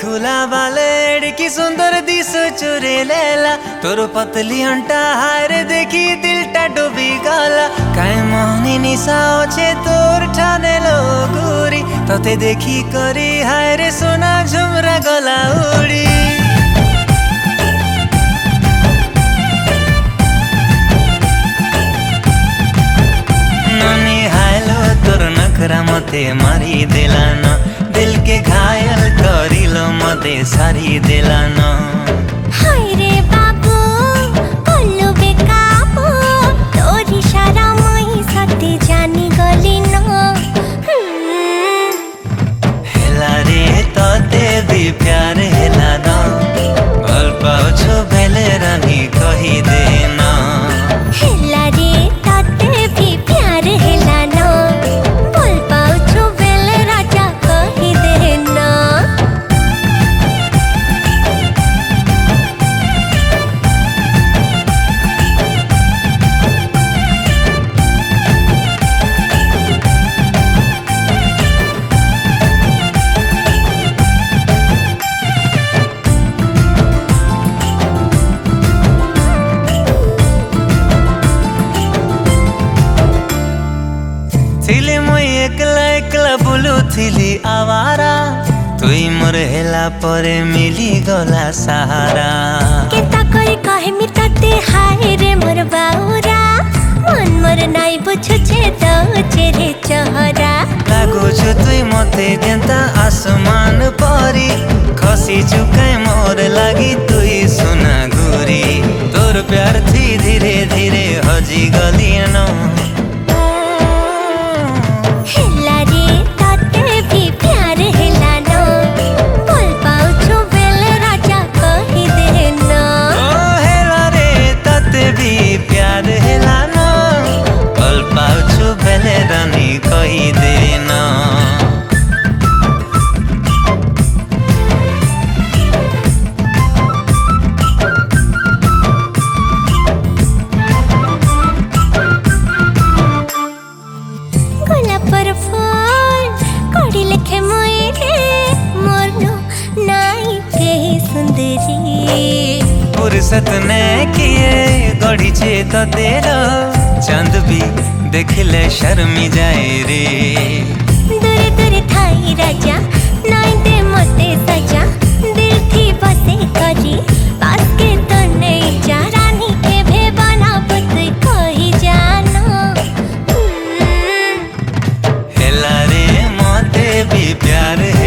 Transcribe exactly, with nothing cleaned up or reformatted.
खुला बाले की सुंदर दिसो चुरे लेला तोर पतली अंटा हारे देखी दिलटा डूबी गला काए मोहनी निशा छे तोर ठाने लो गुरी तते देखी करी हारे सोना झुमरा गला उड़ी ननी हायलो तोर नखरा मते मारी देलाना दिल के घायल करिलो मते सारी देलाना हाय रे बाबू कल्लू बेकाबू तोर इशारा मई सते जानी गली न हेला रे तते भी प्यार हेला न अल्प छो भेले रानी कही देना हेला रे तते भी प्यार हेला न बोल पाऊ छो बेले राजा कही देना थिली मुई एकला एकला बुलू थिली आवारा तुई मोर हेला परे मिली गला सहारा केता करी कहे मी तते हाय रे मोर बाउरा मन मोर नाई बुझु छे तो चेरे चहरा लागो छु तुई मते जेंता आसमान परी खसी चुकाए मोर लागी तुई सुना गुरी तोर प्यार थी धीरे धीरे हजी गली न हेला रे तते भी प्यार हेला न बोल पाऊ छो बेले राजा कही देना ओ हेला रे तते भी प्यार हेला न पल पाछु बेले रानी कही देना गोलाप पर फूल कड़ी लेखे मोरे मोरनो नाई के सुंदरी फुर्सत ने किए गढ़ी चे तो तेरा चंद भी देखले शर्मी जाए रे दूरे दूरे थाई राजा नाई दे मते सजा दिल थी बसे करी पास के तो नहीं जा रानी के भे बना पुत कही जानो हेला रे मते भी प्यार